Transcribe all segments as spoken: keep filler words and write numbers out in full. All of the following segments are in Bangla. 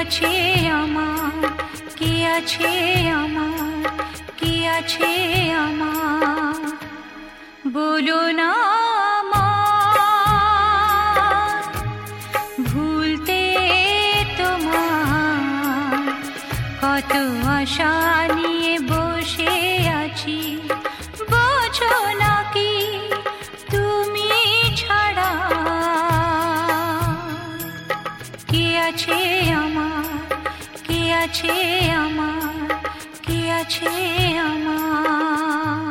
আছে আমার, কে আছে আমার, কে আছে আমার, বলো না আমার, ভুলতে তোমার কত আশা নিয়ে বসে আছি, বোঝো নাকি তুমি ছাড়া কে আছে আমার, কে আছে আমার, কে আছে আমার।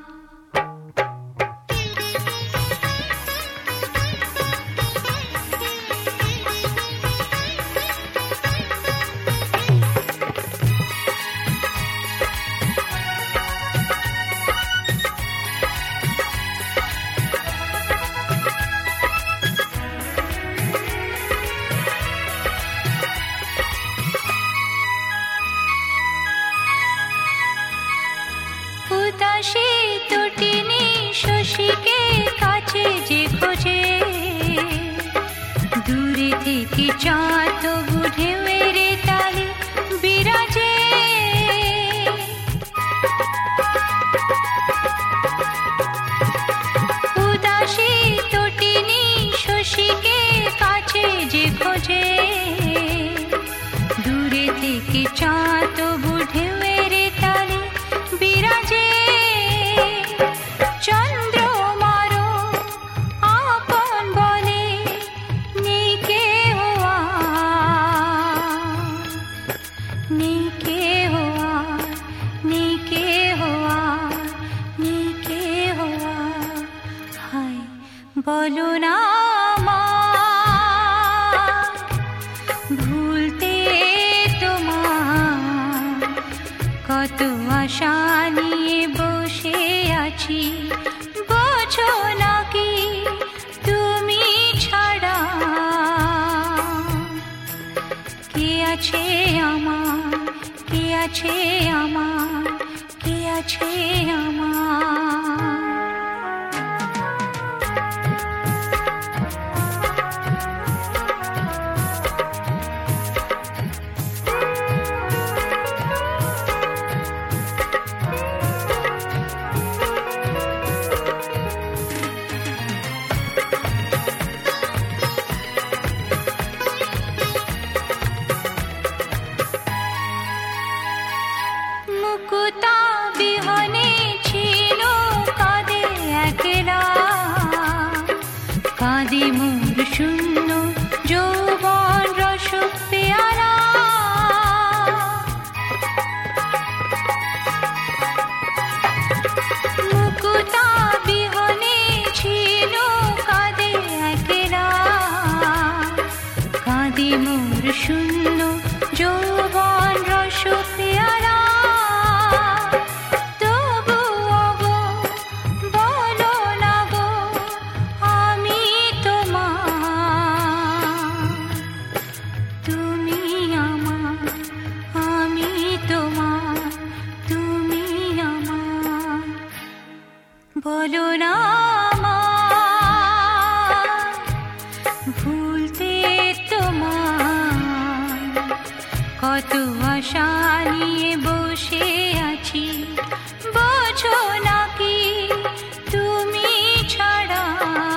উদাসী তটিনী শশীকে কাছে যে খোঁজে, দূরে থেকে চাঁদ তবু ঢেউয়ের তালে বিরাজে, উদাসী তটিনী শশীকে কাছে যে খোঁজে, দূরে থেকে চাঁদ তবু ঢেউয়ের তালে বিরাজে, চন্দ্রমারো আপন বলে নেই কেহ আর, নেই কেহ আর, নেই কেহ আর, নেই কেহ আর, হায় বলো না আমার, ভুলতে তোমার কত আশা নিয়ে বসে আছি, বোঝো নাকি তুমি ছাড়া কে আছে আমার, কে আছে আমার, কে আছে আমার। মুকুতা বিহনে ছিল কাঁদে একলা, কাঁদে মোর শূন্য যৌবন রস পেয়ালা, মুকুতা বিহনে ছিল কাঁদে একলা, কাঁদে মোর শূন্য যৌবন রস পেয়ালা, বলো না আমার, ভুলতে তোমার কত আশা নিয়ে বসে আছি, বোঝো নাকি তুমি ছাড়া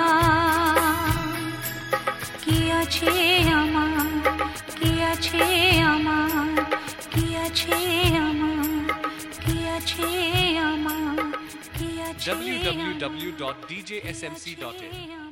কে আছে আমার, কে আছে আমার, কে আছে আমার, কে আছে আমার, w w w dot d j s m c dot in